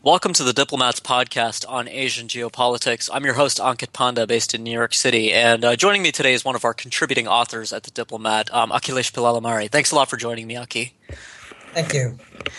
Welcome to the Diplomats podcast on Asian geopolitics. I'm your host, Ankit Panda, based in New York City. And joining me today is one of our contributing authors at the Diplomat, Akhilesh Pilalamari. Thanks a lot for joining me, Aki. Thank you.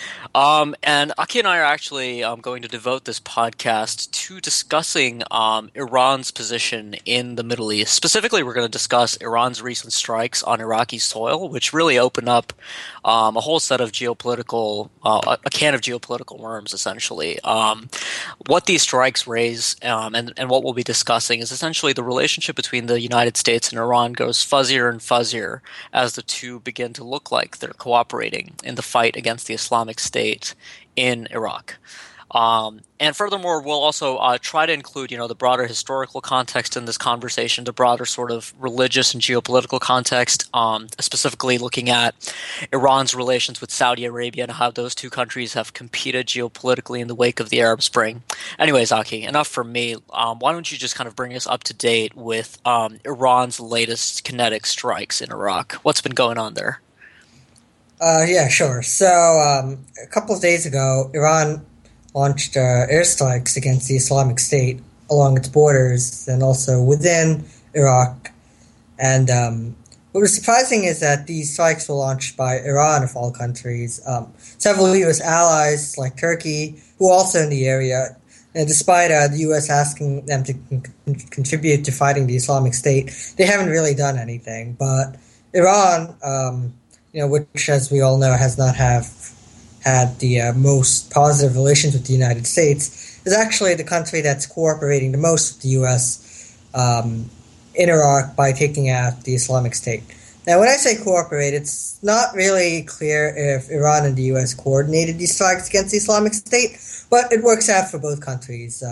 And Aki and I are actually going to devote this podcast to discussing Iran's position in the Middle East. Specifically, we're going to discuss Iran's recent strikes on Iraqi soil, which really open up a whole set of geopolitical, a can of geopolitical worms, essentially. What these strikes raise and what we'll be discussing is essentially the relationship between the United States and Iran goes fuzzier and fuzzier as the two begin to look like they're cooperating in the fight against the Islamic State in Iraq. And furthermore, we'll also try to include, the broader historical context in this conversation, the broader sort of religious and geopolitical context, specifically looking at Iran's relations with Saudi Arabia and how those two countries have competed geopolitically in the wake of the Arab Spring. Anyways, Aki, enough from me. Why don't you just kind of bring us up to date with Iran's latest kinetic strikes in Iraq? What's been going on there? Yeah, sure. So a couple of days ago, Iran launched airstrikes against the Islamic State along its borders and also within Iraq. And what was surprising is that these strikes were launched by Iran, of all countries. Several U.S. allies, like Turkey, who are also in the area, and despite the U.S. asking them to contribute to fighting the Islamic State, they haven't really done anything. But Iran, which, as we all know, has not had the most positive relations with the United States, is actually the country that's cooperating the most with the U.S. In Iraq by taking out the Islamic State. Now, when I say cooperate, it's not really clear if Iran and the U.S. coordinated these strikes against the Islamic State, but it works out for both countries.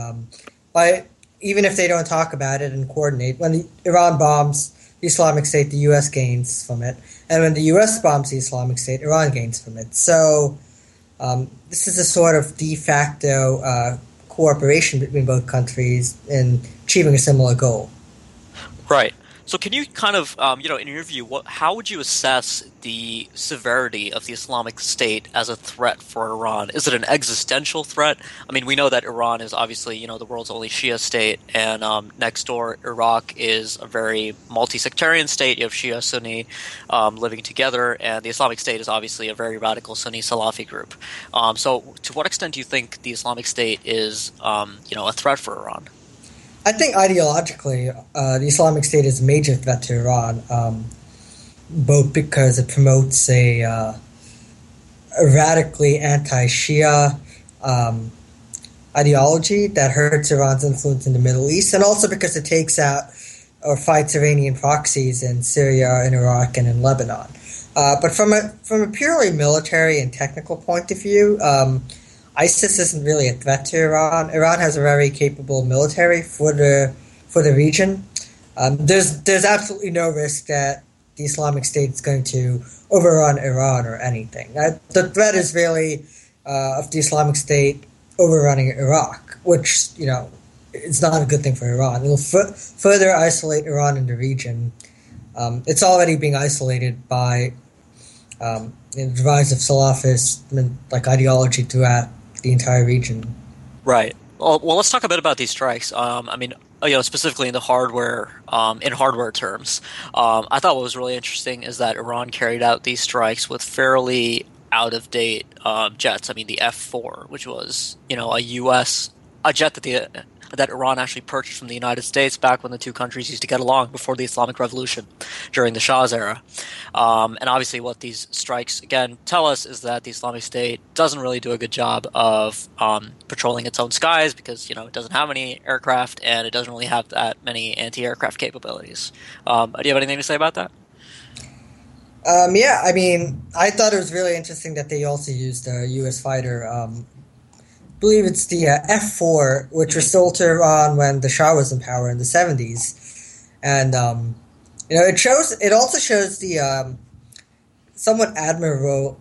Even if they don't talk about it and coordinate, when Iran bombs the Islamic State, the U.S. gains from it. And when the U.S. bombs the Islamic State, Iran gains from it. So this is a sort of de facto cooperation between both countries in achieving a similar goal. Right. So can you kind of, in your view, how would you assess the severity of the Islamic State as a threat for Iran? Is it an existential threat? I mean, we know that Iran is obviously, the world's only Shia state, and next door, Iraq is a very multi-sectarian state. You have Shia, Sunni living together, and the Islamic State is obviously a very radical Sunni Salafi group. So to what extent do you think the Islamic State is, a threat for Iran? I think ideologically, the Islamic State is a major threat to Iran, both because it promotes a radically anti-Shia ideology that hurts Iran's influence in the Middle East, and also because it takes out or fights Iranian proxies in Syria, in Iraq, and in Lebanon. But from a purely military and technical point of view, ISIS isn't really a threat to Iran. Iran has a very capable military for the region. There's absolutely no risk that the Islamic State is going to overrun Iran or anything. The threat is really of the Islamic State overrunning Iraq, which is not a good thing for Iran. It will further isolate Iran in the region. It's already being isolated by the rise of Salafist ideology throughout the entire region. Right. Well, let's talk a bit about these strikes. Specifically in the hardware, in hardware terms. I thought what was really interesting is that Iran carried out these strikes with fairly out-of-date jets. I mean, the F-4, which was, a jet that Iran actually purchased from the United States back when the two countries used to get along before the Islamic Revolution during the Shah's era. And obviously what these strikes, again, tell us is that the Islamic State doesn't really do a good job of patrolling its own skies because, it doesn't have any aircraft and it doesn't really have that many anti-aircraft capabilities. Do you have anything to say about that? Yeah, I mean, I thought it was really interesting that they also used a U.S. fighter. I believe it's the F-4, which was sold to Iran when the Shah was in power in the 70s. And, it also shows the somewhat admirable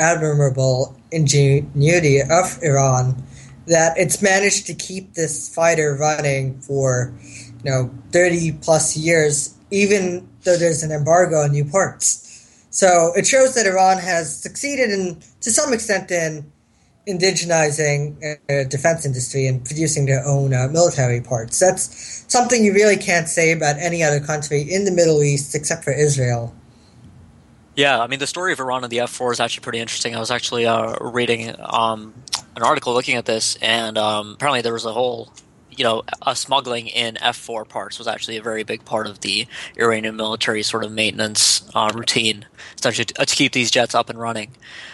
ingenuity of Iran that it's managed to keep this fighter running for, 30 plus years, even though there's an embargo on new parts. So it shows that Iran has succeeded to some extent in indigenizing defense industry and producing their own military parts. That's something you really can't say about any other country in the Middle East except for Israel. Yeah, I mean, the story of Iran and the F-4 is actually pretty interesting. I was actually reading an article looking at this, and apparently there was a whole, smuggling in F-4 parts was actually a very big part of the Iranian military sort of maintenance routine, essentially to keep these jets up and running.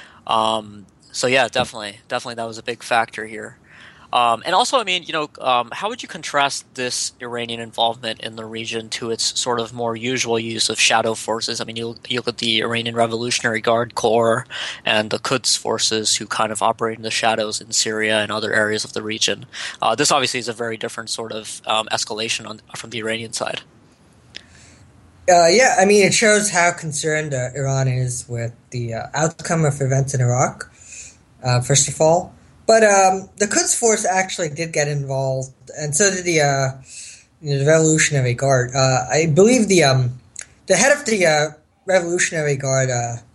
So yeah, definitely that was a big factor here. And also, I mean, how would you contrast this Iranian involvement in the region to its sort of more usual use of shadow forces? I mean, you look at the Iranian Revolutionary Guard Corps and the Quds forces who kind of operate in the shadows in Syria and other areas of the region. This obviously is a very different sort of escalation from the Iranian side. Yeah, I mean, it shows how concerned Iran is with the outcome of events in Iraq, first of all. But the Quds Force actually did get involved, and so did the Revolutionary Guard. I believe the head of the Revolutionary Guard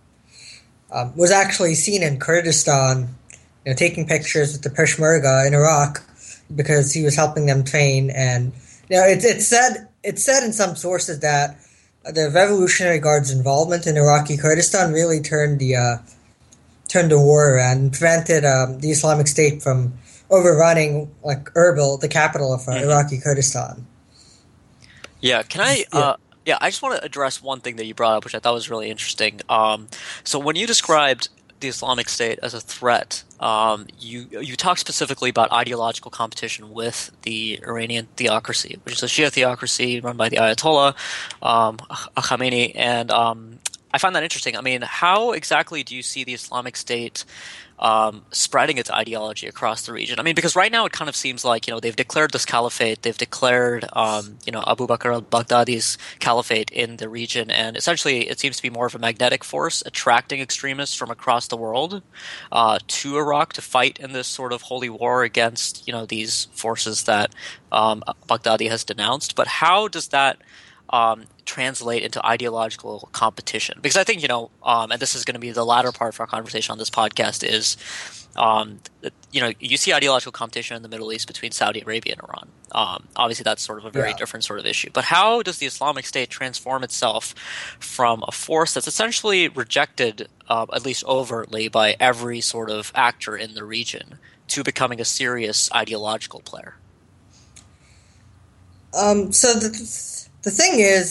was actually seen in Kurdistan, taking pictures with the Peshmerga in Iraq because he was helping them train. And it's said in some sources that the Revolutionary Guard's involvement in Iraqi Kurdistan really turned the war around and prevented the Islamic State from overrunning Erbil, the capital of Iraqi Kurdistan. Yeah, can I? I just want to address one thing that you brought up, which I thought was really interesting. So when you described the Islamic State as a threat, you talked specifically about ideological competition with the Iranian theocracy, which is a Shia theocracy run by the Ayatollah Khamenei, and I find that interesting. I mean, how exactly do you see the Islamic State spreading its ideology across the region? I mean, because right now it kind of seems like, they've declared this caliphate, they've declared, Abu Bakr al-Baghdadi's caliphate in the region, and essentially it seems to be more of a magnetic force attracting extremists from across the world to Iraq to fight in this sort of holy war against, these forces that Baghdadi has denounced. But how does that translate into ideological competition? Because I think, and this is going to be the latter part of our conversation on this podcast, is, you see ideological competition in the Middle East between Saudi Arabia and Iran. Obviously, that's sort of a very different sort of issue. But how does the Islamic State transform itself from a force that's essentially rejected, at least overtly, by every sort of actor in the region to becoming a serious ideological player? So the thing is,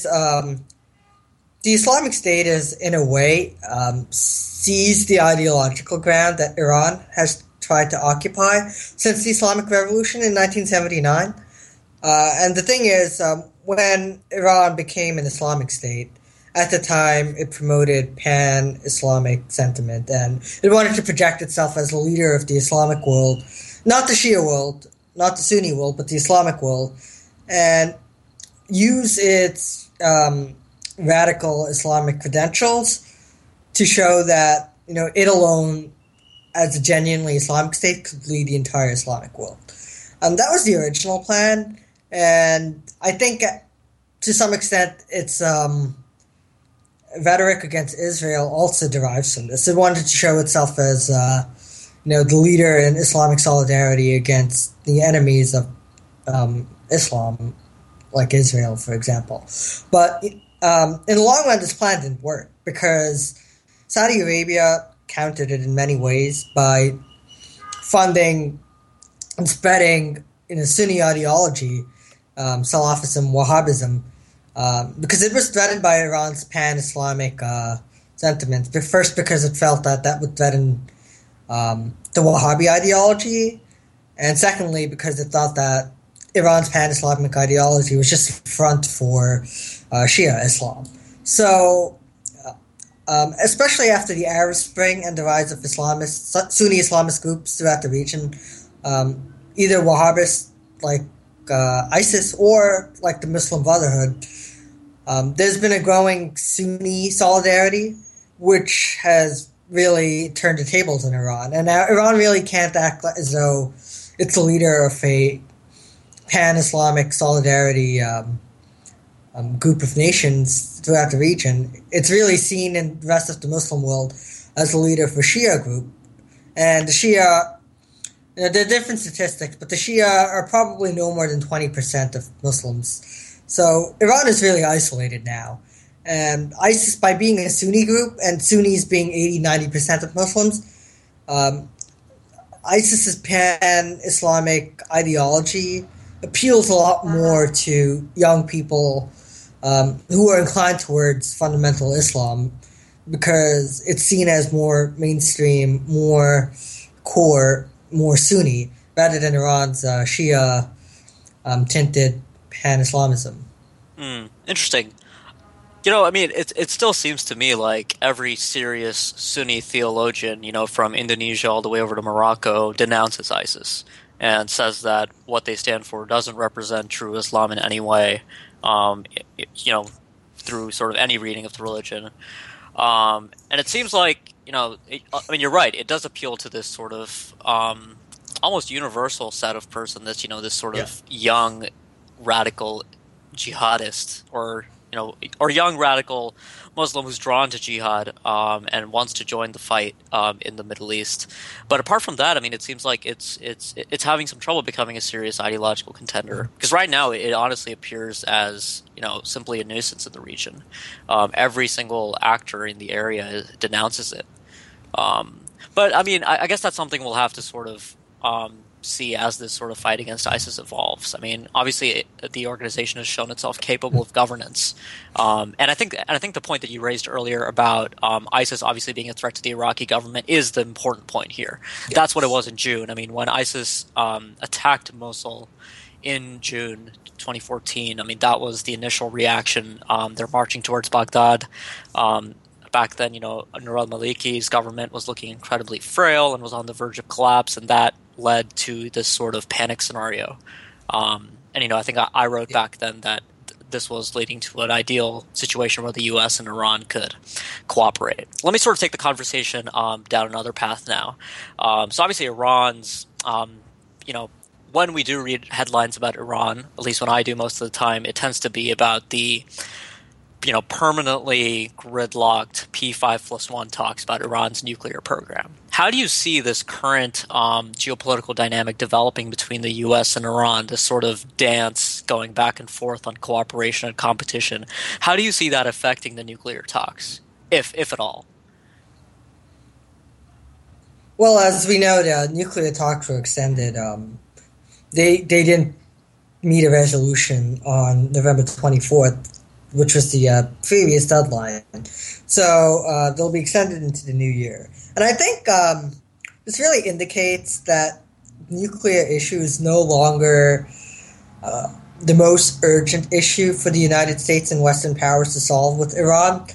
the Islamic State is, in a way, seized the ideological ground that Iran has tried to occupy since the Islamic Revolution in 1979. And the thing is, when Iran became an Islamic State, at the time it promoted pan-Islamic sentiment, and it wanted to project itself as a leader of the Islamic world, not the Shia world, not the Sunni world, but the Islamic world, and use its radical Islamic credentials to show that it alone, as a genuinely Islamic state, could lead the entire Islamic world. That was the original plan, and I think to some extent its rhetoric against Israel also derives from this. It wanted to show itself as the leader in Islamic solidarity against the enemies of Islam, like Israel, for example. But in the long run, this plan didn't work because Saudi Arabia countered it in many ways by funding and spreading Sunni ideology, Salafism, Wahhabism, because it was threatened by Iran's pan-Islamic sentiments. First, because it felt that would threaten the Wahhabi ideology, and secondly, because it thought that Iran's pan-Islamic ideology was just a front for Shia Islam. So, especially after the Arab Spring and the rise of Sunni Islamist groups throughout the region, either Wahhabists like ISIS or like the Muslim Brotherhood, there's been a growing Sunni solidarity, which has really turned the tables in Iran. And now Iran really can't act as though it's the leader of a pan-Islamic solidarity group of nations throughout the region. It's really seen in the rest of the Muslim world as the leader of a Shia group. And the Shia There are different statistics, but the Shia are probably no more than 20% of Muslims. So Iran is really isolated now. And ISIS, by being a Sunni group, and Sunnis being 80-90% of Muslims, um, ISIS's pan-Islamic ideology appeals a lot more to young people who are inclined towards fundamental Islam because it's seen as more mainstream, more core, more Sunni, rather than Iran's Shia tinted pan-Islamism. Interesting. You know, I mean, it still seems to me like every serious Sunni theologian, you know, from Indonesia all the way over to Morocco, denounces ISIS and says that what they stand for doesn't represent true Islam in any way. You know, through sort of any reading of the religion, and it seems like I mean, you're right. It does appeal to this sort of almost universal set of person. This this sort of young radical jihadist or young radical Muslim who's drawn to jihad and wants to join the fight in the Middle East. But apart from that, I mean, it seems like it's having some trouble becoming a serious ideological contender because right now it honestly appears as simply a nuisance in the region. Every single actor in the area denounces it. But I mean, I guess that's something we'll have to sort of see as this sort of fight against ISIS evolves. I mean, obviously, the organization has shown itself capable of governance, and I think the point that you raised earlier about ISIS obviously being a threat to the Iraqi government is the important point here. That's what it was in June. I mean, when ISIS attacked Mosul in June 2014, I mean that was the initial reaction. They're marching towards Baghdad. Back then, Nur al-Maliki's government was looking incredibly frail and was on the verge of collapse, and that led to this sort of panic scenario. And I think I wrote back then that this was leading to an ideal situation where the U.S. and Iran could cooperate. Let me sort of take the conversation down another path now. So obviously Iran's, when we do read headlines about Iran, at least when I do most of the time, it tends to be about the permanently gridlocked P5+1 talks about Iran's nuclear program. How do you see this current geopolitical dynamic developing between the U.S. and Iran, this sort of dance going back and forth on cooperation and competition? How do you see that affecting the nuclear talks, if at all? Well, as we know, the nuclear talks were extended. They didn't meet a resolution on November 24th, which was the previous deadline. So they'll be extended into the new year. And I think this really indicates that nuclear issue is no longer the most urgent issue for the United States and Western powers to solve with Iran.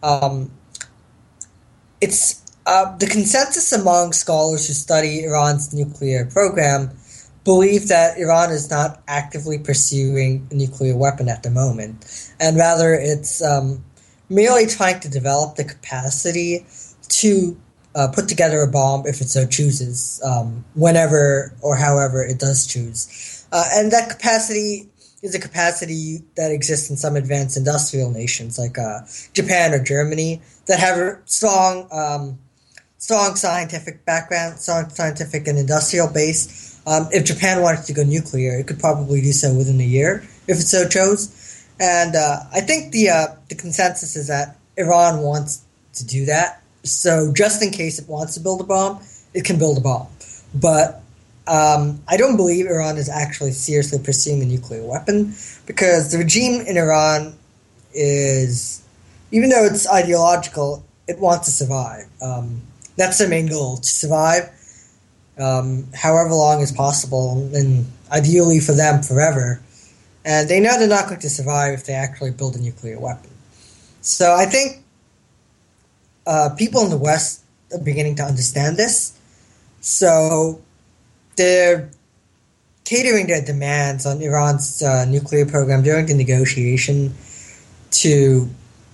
It's the consensus among scholars who study Iran's nuclear program believe that Iran is not actively pursuing a nuclear weapon at the moment, and rather it's merely trying to develop the capacity to put together a bomb if it so chooses, whenever or however it does choose. And that capacity is a capacity that exists in some advanced industrial nations like Japan or Germany that have a strong scientific background, strong scientific and industrial base. If Japan wanted to go nuclear, it could probably do so within a year if it so chose. And I think the consensus is that Iran wants to do that. So just in case it wants to build a bomb, it can build a bomb. But I don't believe Iran is actually seriously pursuing a nuclear weapon because the regime in Iran is, even though it's ideological, it wants to survive. That's their main goal, to survive however long as possible, and ideally for them, forever. And they know they're not going to survive if they actually build a nuclear weapon. So I think people in the West are beginning to understand this. So they're catering their demands on Iran's nuclear program during the negotiation to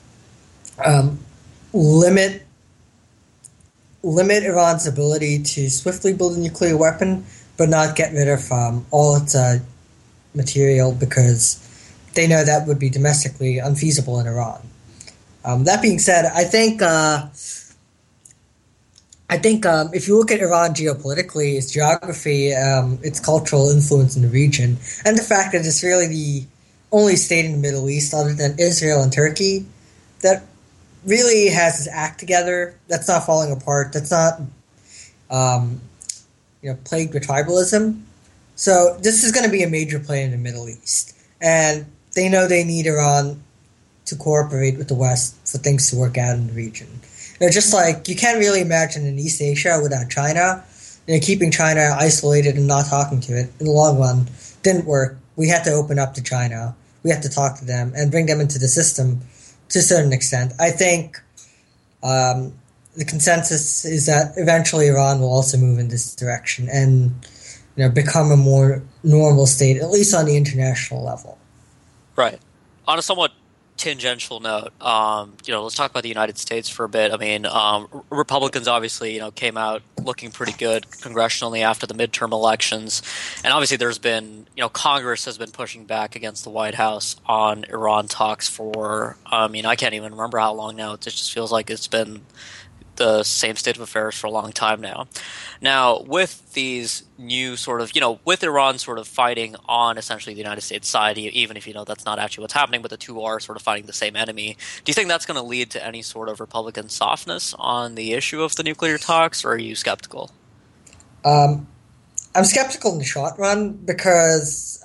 limit Iran's ability to swiftly build a nuclear weapon, but not get rid of all its material because they know that would be domestically unfeasible in Iran. That being said, I think I think if you look at Iran geopolitically, its geography, its cultural influence in the region, and the fact that it's really the only state in the Middle East other than Israel and Turkey that really has its act together, that's not falling apart, that's not um, plagued with tribalism. So this is going to be a major player in the Middle East, and they know they need Iran to cooperate with the West for things to work out in the region. Just like you can't really imagine an East Asia without China. Keeping China isolated and not talking to it in the long run didn't work. We had to open up to China. We had to talk to them and bring them into the system to a certain extent. I think the consensus is that eventually Iran will also move in this direction and become a more normal state, at least on the international level. Right. On a somewhat tangential note, let's talk about the United States for a bit. I mean, Republicans obviously, came out looking pretty good congressionally after the midterm elections, and obviously there's been, Congress has been pushing back against the White House on Iran talks for, I can't even remember how long now. It just feels like it's been the same state of affairs for a long time now. Now, with these new sort of, with Iran sort of fighting on essentially the United States side, even if that's not actually what's happening, but the two are sort of fighting the same enemy, do you think that's going to lead to any sort of Republican softness on the issue of the nuclear talks, or are you skeptical? I'm skeptical in the short run because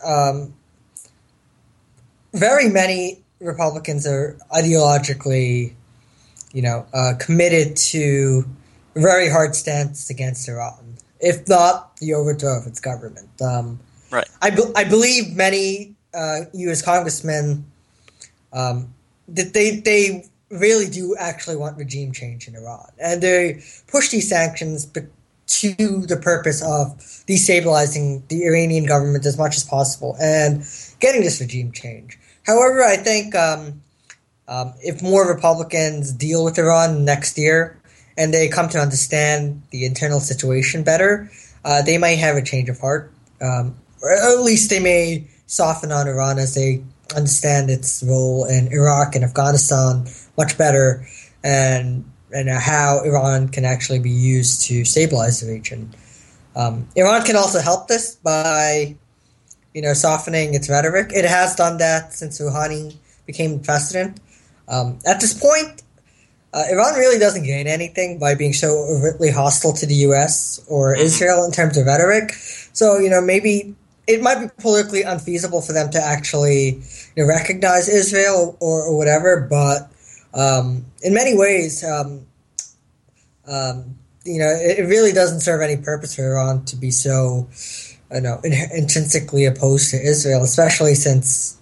very many Republicans are ideologically committed to a very hard stance against Iran, if not the overthrow of its government. Right. I believe many U.S. congressmen that they really do actually want regime change in Iran, and they push these sanctions to the purpose of destabilizing the Iranian government as much as possible and getting this regime change. However, I think if more Republicans deal with Iran next year and they come to understand the internal situation better, they might have a change of heart. Or at least they may soften on Iran as they understand its role in Iraq and Afghanistan much better, and how Iran can actually be used to stabilize the region. Iran can also help this by softening its rhetoric. It has done that since Rouhani became president. At this point, Iran really doesn't gain anything by being so overtly hostile to the U.S. or Israel in terms of rhetoric. So, maybe it might be politically unfeasible for them to actually recognize Israel or whatever. But in many ways, it really doesn't serve any purpose for Iran to be so, intrinsically opposed to Israel, especially since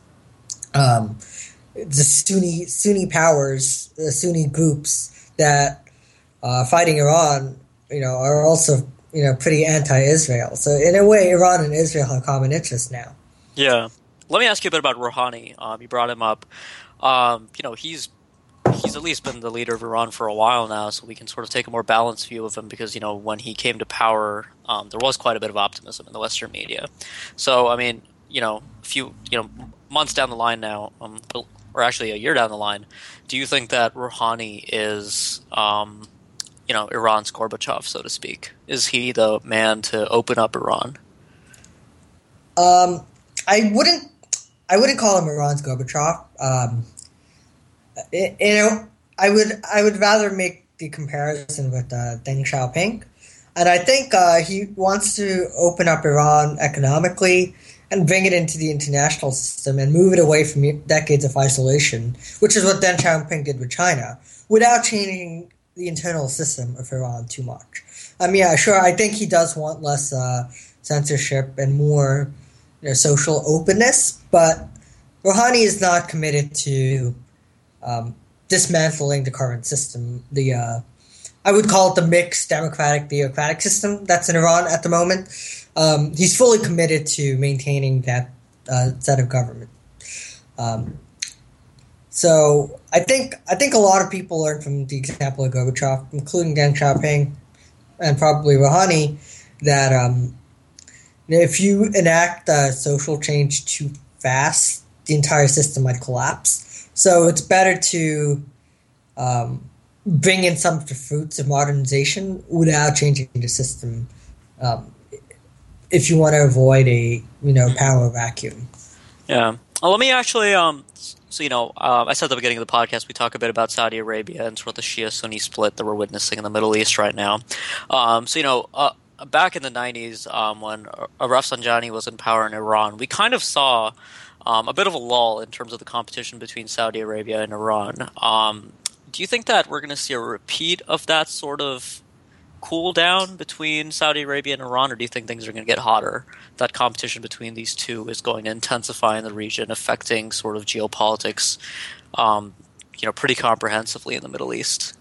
the Sunni powers, the Sunni groups that fighting Iran, are also pretty anti-Israel. So in a way, Iran and Israel have common interests now. Yeah. Let me ask you a bit about Rouhani. You brought him up. He's at least been the leader of Iran for a while now, so we can sort of take a more balanced view of him because, when he came to power, there was quite a bit of optimism in the Western media. So, a few, months down the line now, or actually a year down the line, do you think that Rouhani is, Iran's Gorbachev, so to speak? Is he the man to open up Iran? I wouldn't call him Iran's Gorbachev. I would rather make the comparison with Deng Xiaoping, and I think he wants to open up Iran economically and bring it into the international system and move it away from decades of isolation, which is what Deng Xiaoping did with China, without changing the internal system of Iran too much. Sure, I think he does want less censorship and more social openness, but Rouhani is not committed to dismantling the current system. I would call it the mixed democratic-theocratic system that's in Iran at the moment. He's fully committed to maintaining that set of government. So I think a lot of people learn from the example of Gorbachev, including Deng Xiaoping and probably Rouhani, that if you enact social change too fast, the entire system might collapse. So it's better to bring in some of the fruits of modernization without changing the system. Um, if you want to avoid a power vacuum. Yeah. Well, let me actually. I said at the beginning of the podcast we talk a bit about Saudi Arabia and sort of the Shia-Sunni split that we're witnessing in the Middle East right now. Back in the 90s, when Rafsanjani was in power in Iran, we kind of saw a bit of a lull in terms of the competition between Saudi Arabia and Iran. Do you think that we're going to see a repeat of that sort of cool down between Saudi Arabia and Iran, or do you think things are going to get hotter? That competition between these two is going to intensify in the region, affecting sort of geopolitics, pretty comprehensively in the Middle East.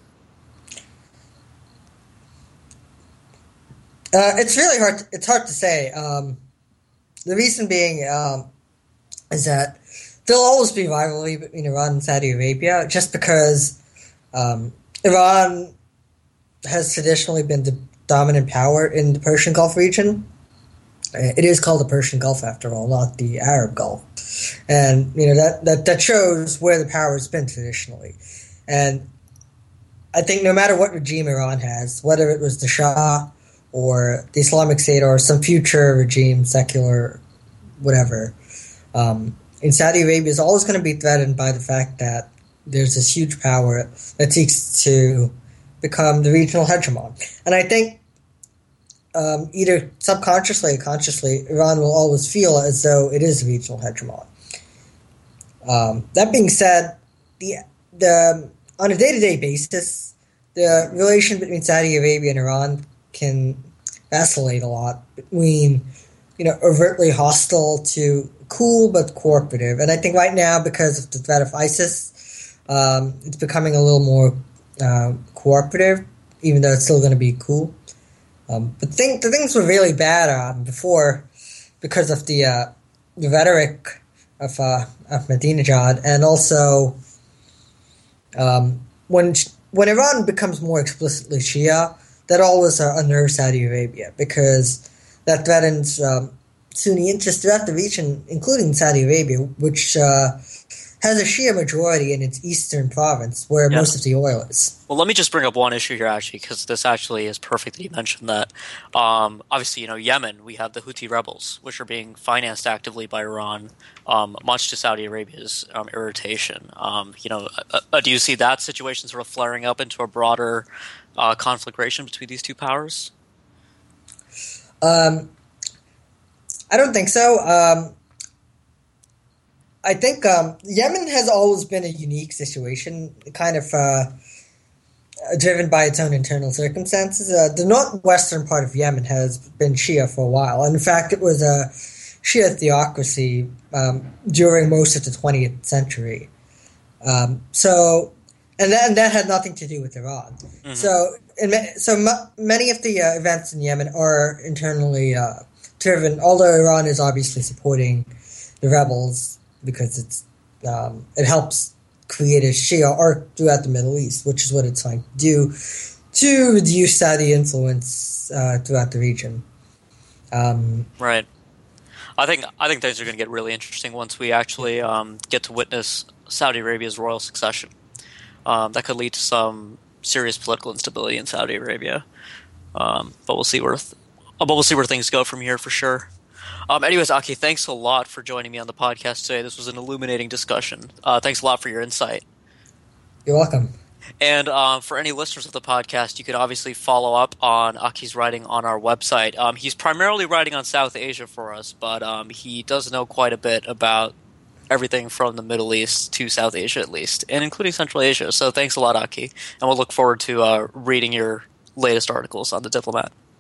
It's really hard. It's hard to say. The reason being is that there'll always be rivalry between Iran and Saudi Arabia, just because Iran has traditionally been the dominant power in the Persian Gulf region. It is called the Persian Gulf, after all, not the Arab Gulf. And that shows where the power has been traditionally. And I think no matter what regime Iran has, whether it was the Shah or the Islamic State or some future regime, secular, whatever, in Saudi Arabia is always going to be threatened by the fact that there's this huge power that seeks to become the regional hegemon. And I think either subconsciously or consciously, Iran will always feel as though it is a regional hegemon. That being said, on a day-to-day basis, the relation between Saudi Arabia and Iran can vacillate a lot between, overtly hostile to cool but cooperative. And I think right now, because of the threat of ISIS, it's becoming a little more cooperative, even though it's still going to be cool. But the things were really bad before because of the rhetoric of Ahmadinejad, and also when Iran becomes more explicitly Shia, that always unnerves Saudi Arabia, because that threatens Sunni interests throughout the region, including Saudi Arabia, which has a Shia majority in its eastern province, where most of the oil is. Well, let me just bring up one issue here, actually, because this actually is perfect that you mentioned that. Obviously, Yemen, we have the Houthi rebels, which are being financed actively by Iran, much to Saudi Arabia's irritation. Do you see that situation sort of flaring up into a broader conflagration between these two powers? I don't think so. I think Yemen has always been a unique situation, kind of driven by its own internal circumstances. The northwestern part of Yemen has been Shia for a while. In fact, it was a Shia theocracy during most of the 20th century. And that had nothing to do with Iran. Mm-hmm. Many of the events in Yemen are internally driven, although Iran is obviously supporting the rebels, because it helps create a Shia arc throughout the Middle East, which is what it's trying to do to reduce Saudi influence throughout the region. Right. I think things are going to get really interesting once we actually get to witness Saudi Arabia's royal succession. That could lead to some serious political instability in Saudi Arabia. But we'll see where things go from here for sure. Anyways, Aki, thanks a lot for joining me on the podcast today. This was an illuminating discussion. Thanks a lot for your insight. You're welcome. And for any listeners of the podcast, you can obviously follow up on Aki's writing on our website. He's primarily writing on South Asia for us, but he does know quite a bit about everything from the Middle East to South Asia, at least, and including Central Asia. So thanks a lot, Aki. And we'll look forward to reading your latest articles on The Diplomat.